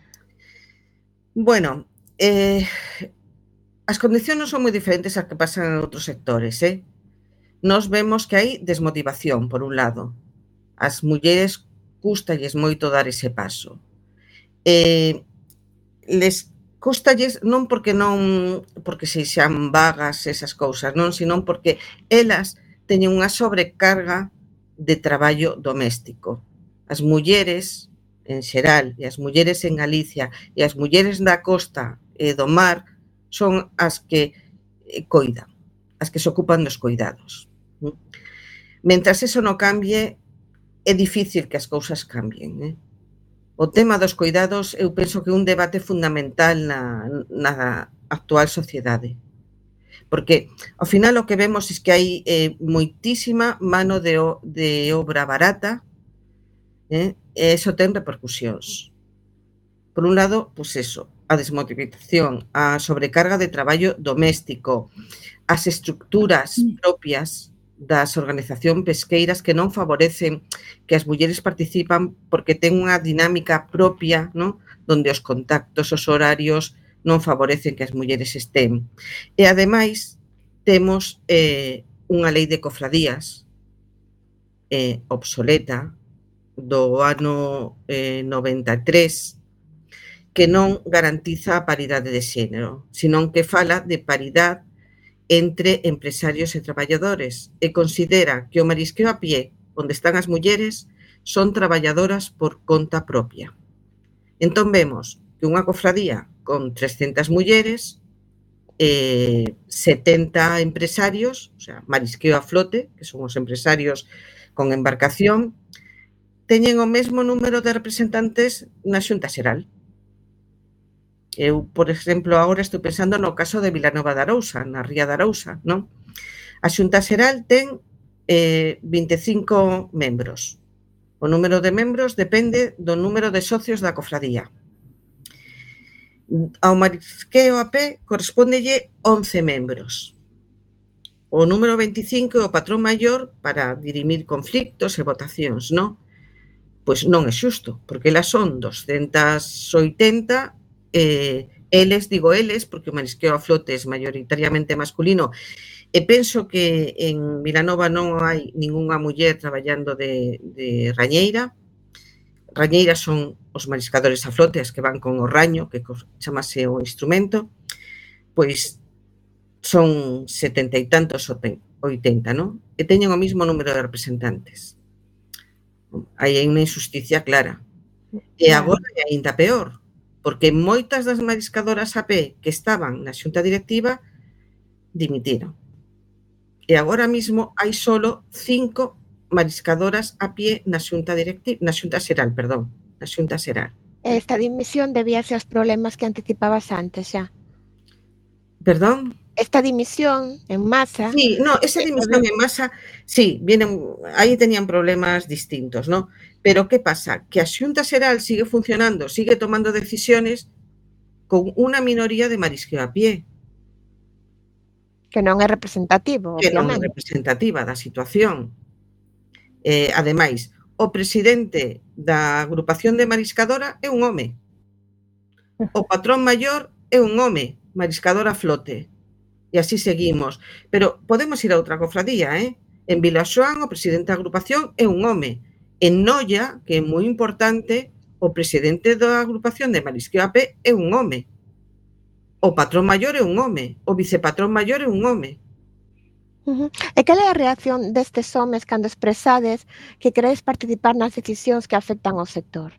Bueno, eh, as condicións non son moi diferentes ás que pasan en outros sectores, eh? Nos vemos que hai desmotivación, por un lado. As mulleres cústalles moito dar ese paso. Eh, les cústalles non porque non porque se xan vagas esas cousas, non, sino porque elas teñen unha sobrecarga de traballo doméstico. As mulleres, en xeral, e as mulleres en Galicia, e as mulleres da costa e do mar, son as que coidan, as que se ocupan dos cuidados. Mentras eso non cambie, é difícil que as cousas cambien, eh? O tema dos cuidados, eu penso que é un debate fundamental na, na actual sociedade. Porque, ao final, o que vemos é que hai eh, moitísima mano de, de obra barata, eh, e eso ten repercusións. Por un lado, pois eso, a desmotivación, a sobrecarga de traballo doméstico, as estructuras propias das organizacións pesqueiras que non favorecen que as mulleres participan porque ten unha dinámica propia, ¿no? Donde os contactos, os horarios non favorecen que as mulleres estén. E, ademais, temos eh, unha lei de cofradías eh, obsoleta do ano eh, noventa e tres que non garantiza a paridade de xénero, senón que fala de paridade entre empresarios e traballadores e considera que o marisqueo a pie, onde están as mulleres, son traballadoras por conta propia. Entón vemos que unha cofradía con trescentas mulleres eh, setenta empresarios, o sea, marisqueo a flote, que son os empresarios con embarcación, teñen o mesmo número de representantes na Xunta Xeral. Eu, por exemplo, agora estou pensando no caso de Vilanova de Arousa, na Ría de Arousa, non? A Xunta Xeral ten eh, vinte e cinco membros. O número de membros depende do número de socios da cofradía. Ao marisqueo a pé correspóndelle once membros. O número veinticinco é o patrón maior para dirimir conflictos e votacións, non? Pois non é xusto, porque elas son doscientos oitenta, eh, eles, digo eles, porque o marisqueo a flote é maioritariamente masculino, e penso que en Vilanova non hai ningunha muller traballando de, de rañeira. Rañeiras son os mariscadores a flote, as que van con o raño, que chamase o instrumento, pois son setenta e tantos oitenta, non? E teñen o mismo número de representantes. Aí hai unha injusticia clara. E agora é aínda peor, porque moitas das mariscadoras a pé que estaban na xunta directiva dimitiron. E agora mismo hai solo cinco mariscadoras a pie na xunta directiva, na xunta xeral, perdón, na xunta xeral. Esta dimisión debíase aos problemas que anticipabas antes xa. Perdón? Esta dimisión en masa... Sí, no, esa dimisión en masa, sí, vienen, aí tenían problemas distintos, ¿no? Pero que pasa? Que a xunta xeral sigue funcionando, sigue tomando decisiones con unha minoría de marisqueo a pie. Que non é representativo, que non é obviamente. representativa da situación. Eh, ademais, o presidente da agrupación de mariscadora é un home. O patrón maior é un home, mariscador a flote. E así seguimos. Pero podemos ir a outra cofradía, eh? En Vilaxoán, o presidente da agrupación é un home. En Noia, que é moi importante, o presidente da agrupación de marisqueo a pé é un home. O patrón maior é un home. O vicepatrón maior é un home. Uh-huh. E cal é a reacción destes homes cando expresades que queredes participar nas decisións que afectan ao sector?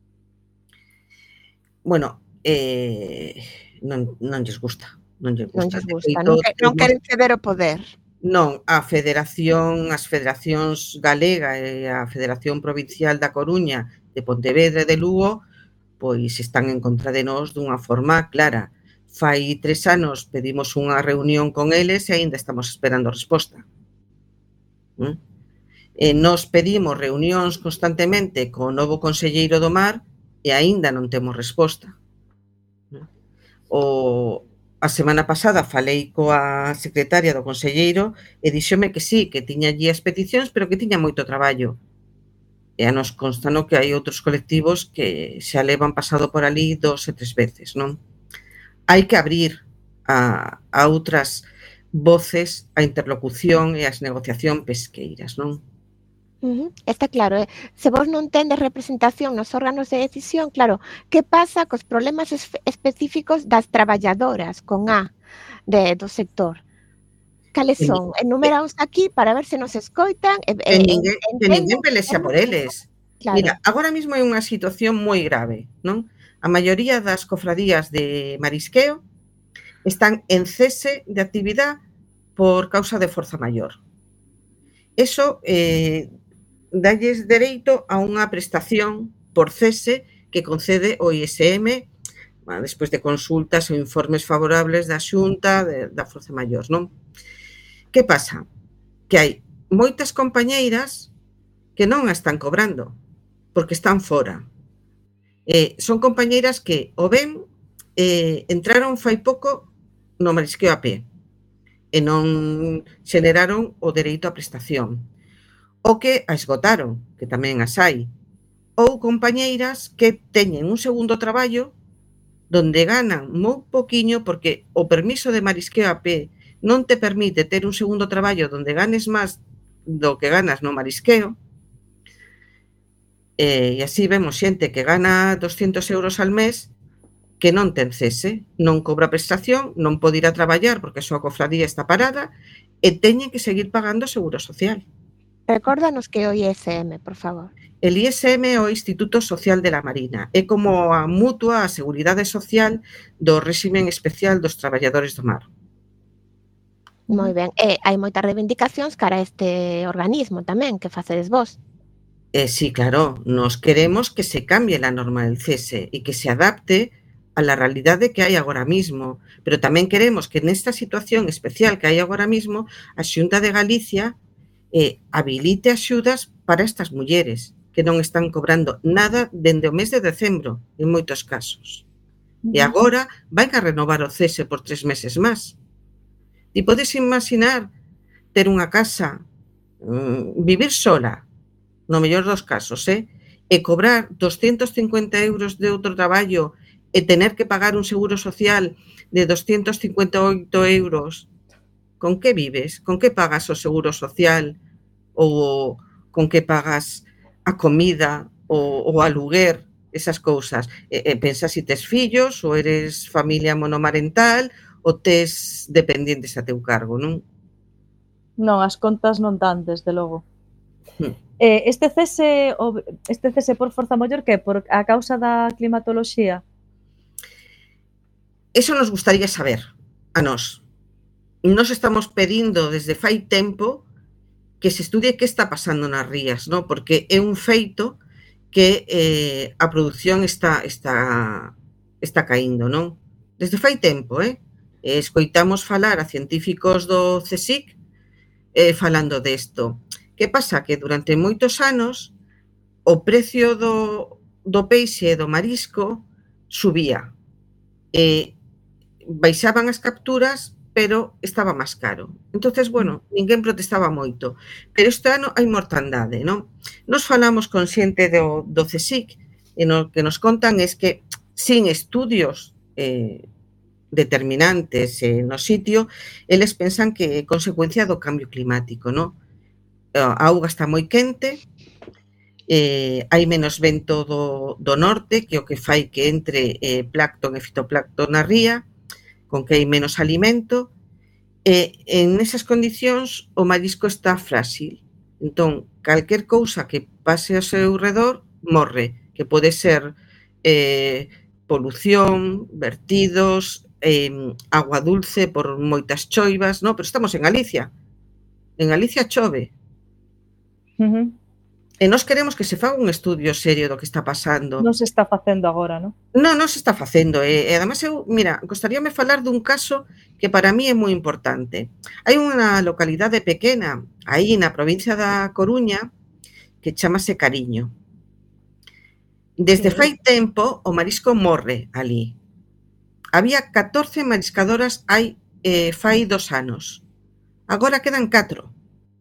Bueno, eh, non, non lles gusta. Non lles gusta. Non lles gusta, non, que, non queren ceder o poder. Non, a federación, as federacións galega e a Federación Provincial da Coruña, de Pontevedra e de Lugo, pois están en contra de nós dunha forma clara. Fai tres anos pedimos unha reunión con eles e aínda estamos esperando resposta. ¿Mm? E nos pedimos reunións constantemente co novo conselleiro do mar e aínda non temos resposta. O, a semana pasada falei coa secretaria do conselleiro e díxome que sí, que tiña allí as peticións, pero que tiña moito traballo. E a nos consta no que hai outros colectivos que xa levan pasado por ali dos e tres veces, non? Hai que abrir a, a outras voces a interlocución e as negociación pesqueiras, non? Uh-huh. Está claro, eh? Se vos non tendes representación nos órganos de decisión, claro, que pasa cos problemas es específicos das traballadoras con A de, do sector? Cales son? Enumeraos aquí para ver se nos escoitan. E, e, ninguén, que ninguén pelexa por eles. Claro. Mira, agora mesmo hai unha situación moi grave, non? A maioría das cofradías de marisqueo están en cese de actividade por causa de forza maior. Eso eh, dalles dereito a unha prestación por cese que concede o I S M bueno, despois de consultas ou informes favorables da Xunta de, da forza maior, non? Que pasa? Que hai moitas compañeiras que non a están cobrando porque están fora. Eh, son compañeiras que o ben eh, entraron fai pouco no marisqueo a pé e non xeneraron o dereito á prestación ou que a esgotaron, que tamén as hai, ou compañeiras que teñen un segundo traballo donde ganan moi poquiño porque o permiso de marisqueo a pé non te permite ter un segundo traballo donde ganes máis do que ganas no marisqueo. E así vemos xente que gana doscientos euros al mes que non ten cese, non cobra prestación, non pode ir a traballar porque a súa cofradía está parada e teñen que seguir pagando seguro social. Recórdanos que é o I S M, por favor. El I S M é o Instituto Social de la Marina, é como a mutua, a seguridade social do réximen especial dos traballadores do mar. Moi ben. E hai moitas reivindicacións cara a este organismo tamén, que facedes vos. Eh, sí, claro, nos queremos que se cambie la norma del cese e que se adapte a la realidade que hai agora mismo, pero tamén queremos que nesta situación especial que hai agora mismo a Xunta de Galicia eh, habilite axudas para estas mulleres que non están cobrando nada dende o mes de decembro, en moitos casos. E agora van a renovar o cese por tres meses máis. Ti podes imaginar ter unha casa, mm, vivir sola, no mellor dos casos, eh? e cobrar doscientos cincuenta euros de outro traballo e tener que pagar un seguro social de doscientos cincuenta e oito euros. Con que vives? Con que pagas o seguro social? Ou con que pagas a comida ou o aluguer? Esas cousas. E, e pensa se tes fillos ou eres familia monomarental ou tes dependientes a teu cargo, non? Non, as contas non dan, desde logo. Hmm. Eh, este cese o- este cese por forza maior que por a causa da climatoloxía? Eso nos gustaría saber a nós. Nos estamos pedindo desde fai tempo que se estudie que está pasando nas rías, non? Porque é un feito que eh, a produción está, está, está caíndo, non? Desde fai tempo, eh? Escoitamos falar a científicos do CSIC eh, falando desto. Que pasa? Que durante moitos anos o precio do, do peixe e do marisco subía. E baixaban as capturas, pero estaba máis caro. Entonces, bueno, ninguén protestaba moito. Pero este ano hai mortandade, non? Nos falamos con xente do, do CSIC e no que nos contan es que sin estudios eh, determinantes eh, no sitio, eles pensan que é consecuencia do cambio climático, non? A auga está moi quente, eh, hai menos vento do, do norte, que o que fai que entre eh, plancton e fitoplancton na ría, con que hai menos alimento, e en esas condicións o marisco está frágil. Entón, calquer cousa que pase ao seu redor morre, que pode ser eh, polución, vertidos, eh, agua dulce por moitas choivas, no? Pero estamos en Galicia. En Galicia chove. Uh-huh. E nós queremos que se faga un estudio serio do que está pasando. Non se está facendo agora, non? Non, non se está facendo. E, e además, eu, mira, gostaríame falar dun caso que para mí é moi importante. Hai unha localidade pequena, aí na provincia da Coruña, que chamase Cariño. Desde Sí. fai tempo, o marisco morre ali. Había catorce mariscadoras hai eh, fai dos anos. Agora quedan catro.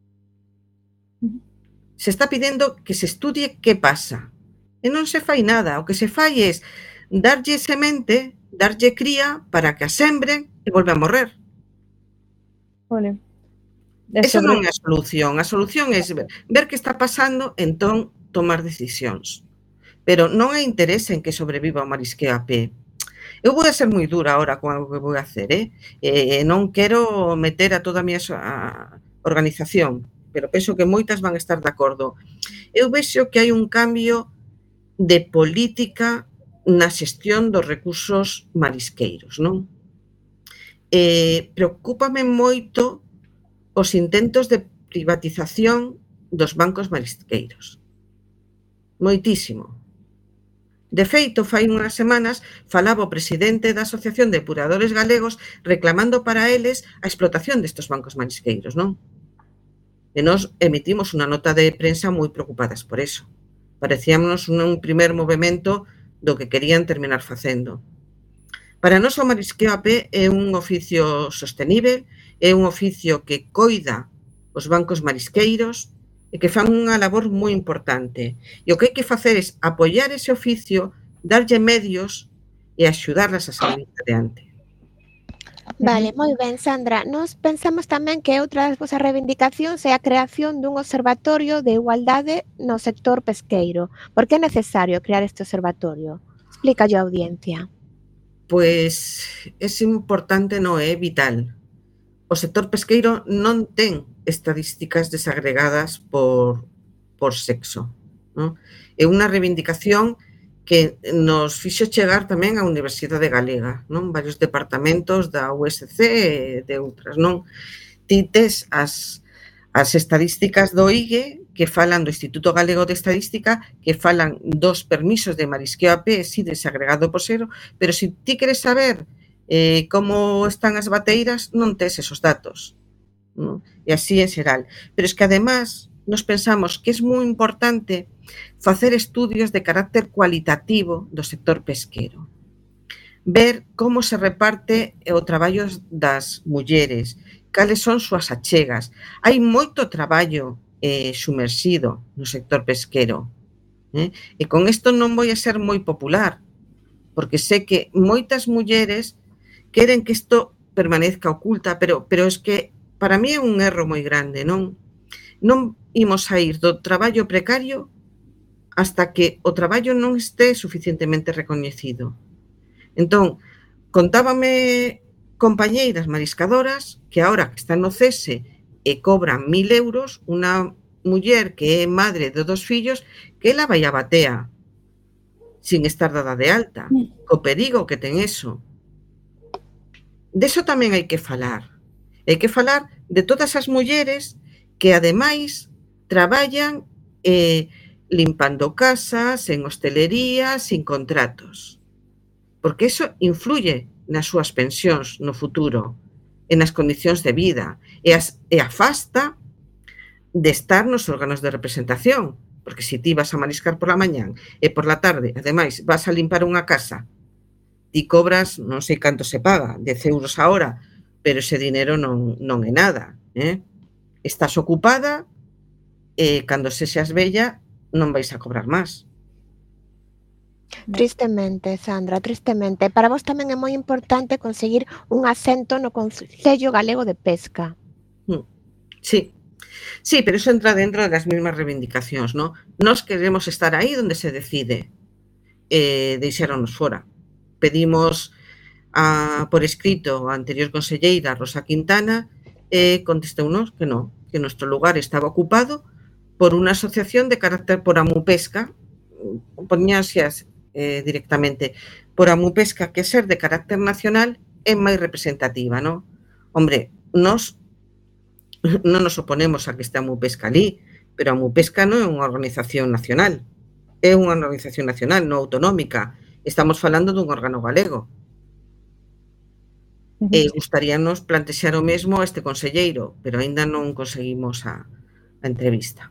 Se está pidendo que se estudie que pasa. E non se fai nada. O que se fai é darlle semente, darlle cría para que a sembren e volve a morrer. Vale. E Eso sobre- non é a solución. A solución é ver, ver que está pasando, entón tomar decisións. Pero non hai interese en que sobreviva o marisqueo a pé. Eu vou a ser moi dura ahora con algo que vou a hacer, eh? E non quero meter a toda a miña so- a organización, pero penso que moitas van a estar de acordo. Eu vexo que hai un cambio de política na xestión dos recursos marisqueiros, non? Eh, preocúpame moito os intentos de privatización dos bancos marisqueiros. Moitísimo. De feito, fai unhas semanas falaba o presidente da Asociación de Depuradores Galegos reclamando para eles a explotación destes bancos marisqueiros, non? E nós emitimos unha nota de prensa moi preocupadas por eso. Parecíamos un primer movimento do que querían terminar facendo. Para nós o marisqueo a pé é un oficio sostenível, é un oficio que coida os bancos marisqueiros e que fan unha labor moi importante. E o que hai que facer é apoiar ese oficio, darlle medios e axudarlas a salir adiante. Vale, moi ben, Sandra. Nos pensamos tamén que outra das vosas reivindicacións é a creación dun observatorio de igualdade no sector pesqueiro. Por que é necesario crear este observatorio? Explícalle á audiencia. Pois é importante, non é vital. O sector pesqueiro non ten estadísticas desagregadas por, por sexo, non? É unha reivindicación que nos fixo chegar tamén á Universidade Galega, non? Varios departamentos da U S C e de outras, non? Ti tes as, as estadísticas do I G E que falan do Instituto Galego de Estadística, que falan dos permisos de marisqueo a pé, si desagregado por sexo, pero se ti queres saber eh, como están as bateiras, non tes esos datos, non? E así en xeral. Pero es que además nos pensamos que é moi importante facer estudios de carácter cualitativo do sector pesquero, ver como se reparte o traballo das mulleres, cales son súas achegas. Hai moito traballo eh, sumerxido no sector pesquero, eh? E con isto non vou a ser moi popular, porque sei que moitas mulleres queren que isto permanezca oculta, pero, pero es que para mí é un erro moi grande, non? Non imos a ir do traballo precario hasta que o traballo non este suficientemente recoñecido. Entón, contábame compañeiras mariscadoras que ahora que están no cese e cobran mil euros, unha muller que é madre de dos fillos, que ela vai a batea sin estar dada de alta, co perigo que ten eso. Deso tamén hai que falar. Hai que falar de todas as mulleres que, ademais, traballan eh, limpando casas, en hostelería, sin contratos. Porque eso influye nas súas pensións no futuro, e nas condicións de vida, e, as, e afasta de estar nos órganos de representación. Porque se ti vas a mariscar por la mañán e por la tarde, ademais, vas a limpar unha casa, ti cobras, non sei canto se paga, dez euros a hora, pero ese dinero non, non é nada, eh? Estás ocupada e cando se seas bella non vais a cobrar máis. Tristemente, Sandra, tristemente. Para vos tamén é moi importante conseguir un asento no Consello Galego de Pesca. Sí, sí, pero eso entra dentro das mesmas reivindicacións, non? Nos queremos estar aí onde se decide. Eh, deixáronos fora. Pedimos a, por escrito a anterior conselleira Rosa Quintana e eh, contestounos que non, que nuestro lugar estaba ocupado por unha asociación de carácter por Amupesca, poñase eh, directamente por Amupesca, que ser de carácter nacional é máis representativa, non? Hombre, nos non nos oponemos a que este Amupesca ali, pero Amupesca non é unha organización nacional, é unha organización nacional, non autonómica. Estamos falando dun órgano galego. Uh-huh. E gustaríanos plantexar o mesmo a este conselleiro, pero aínda non conseguimos a, a entrevista.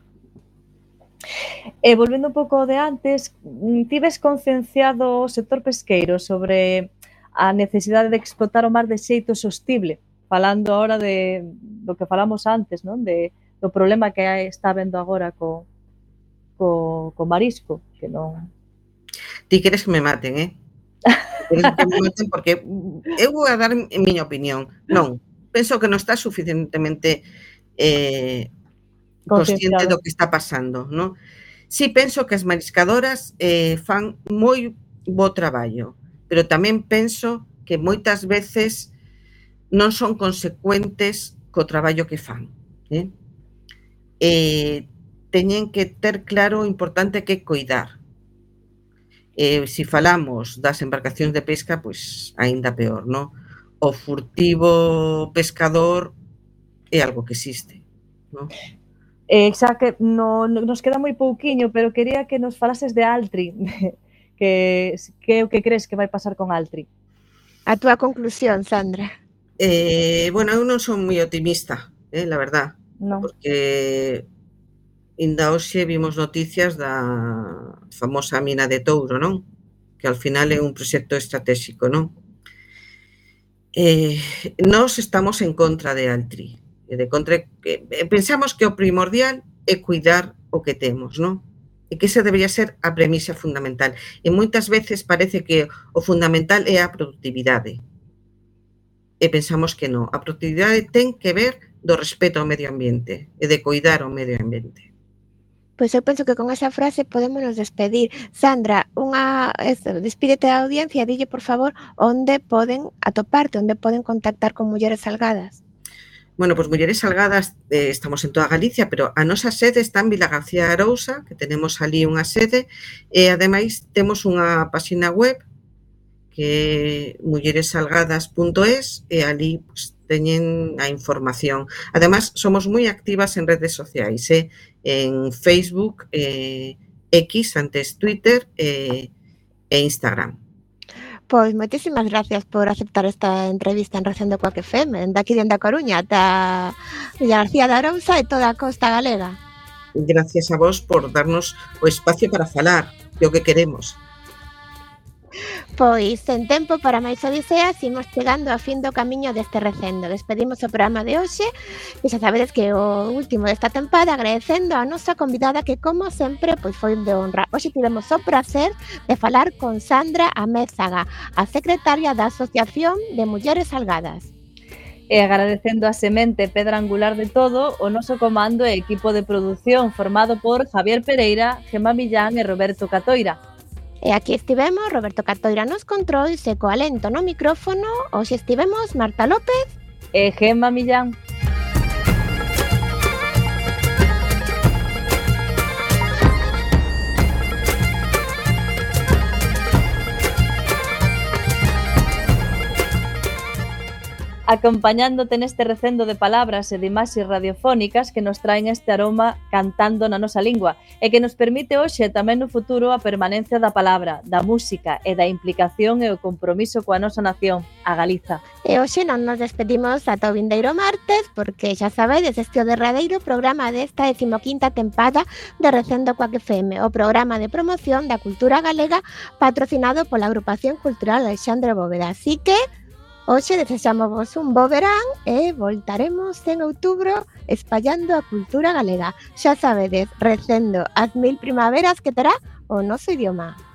E volvendo un pouco de antes, tives concienciado o sector pesqueiro sobre a necesidade de explotar o mar de xeito sostible, falando agora de do que falamos antes, non? De, do problema que está habendo agora co, co, co marisco, que non... Ti queres que me maten, eh? Queres que me maten porque eu vou a dar a miña opinión. Non, penso que non está suficientemente eh, consciente do que está pasando, non? Si penso que as mariscadoras eh, fan moi bo traballo, pero tamén penso que moitas veces non son consecuentes co traballo que fan. Eh? Eh, teñen que ter claro o importante que é coidar. Eh, si falamos das embarcacións de pesca, pois aínda peor, non? O furtivo pescador é algo que existe, non? Eh, xa que no, nos queda moi pouquiño, pero quería que nos falases de Altri, que, que é o que crees que vai pasar con Altri. A túa conclusión, Sandra. Eh, bueno, eu non son moi optimista, eh, la verdad, no. Porque inda hoxe vimos noticias da famosa mina de Touro, non? Que ao final é un proxecto estratégico, non? Eh, nós estamos en contra de Altri. De contra, eh, pensamos que o primordial é cuidar o que temos, non? E que esa debería ser a premisa fundamental. E moitas veces parece que o fundamental é a productividade. E pensamos que non. A productividade ten que ver do respeto ao medio ambiente e de cuidar o medio ambiente. Pois eu penso que con esa frase podemos nos despedir. Sandra, unha, eso, despídete da audiencia e dille, por favor, onde poden atoparte, onde poden contactar con Mulleres Salgadas. Bueno, pois Mulleres Salgadas eh, estamos en toda Galicia, pero a nosa sede está en Vila García de Arousa, que tenemos ali unha sede, e ademais temos unha páxina web que é mulleres salgadas punto es e ali pues, teñen a información. Ademais, somos moi activas en redes sociais, eh? En Facebook, eh, X, antes Twitter eh, e Instagram. Pois moitísimas gracias por aceptar esta entrevista en Recendo Coac F M, de aquí dende a Coruña ata Villa García de Arousa e toda a costa galega. Gracias a vos por darnos o espacio para falar, que o que queremos. Pois, sen tempo para máis odiseas, imos chegando ao fin do camiño deste recendo. Despedimos o programa de hoxe, e xa sabedes que o último desta tempada, agradecendo a nosa convidada que, como sempre, pois foi de honra. Hoxe tivemos o prazer de falar con Sandra Amézaga, a secretaria da Asociación de Mulleres Salgadas. E agradecendo a semente pedra angular de todo, o noso comando e equipo de produción formado por Javier Pereira, Gemma Millán e Roberto Catoira. E aquí estivemos, Roberto Catoira nos controis e co alento no micrófono, hoxe estivemos Marta López e Gemma Millán. Acompañándote neste recendo de palabras e de imaxes radiofónicas que nos traen este aroma cantando na nosa lingua e que nos permite hoxe e tamén no futuro a permanencia da palabra, da música e da implicación e o compromiso coa nosa nación, a Galiza. E hoxe non nos despedimos ata o vindeiro martes porque xa sabedes este o derradeiro programa desta decimoquinta tempada de Recendo Coac F M, o programa de promoción da cultura galega patrocinado pola Agrupación Cultural Alexandre Bóveda. Así que hoxe desexamos un bo verán e voltaremos en outubro espallando a cultura galega. Xa sabedes, recendo as mil primaveras que terá o noso idioma.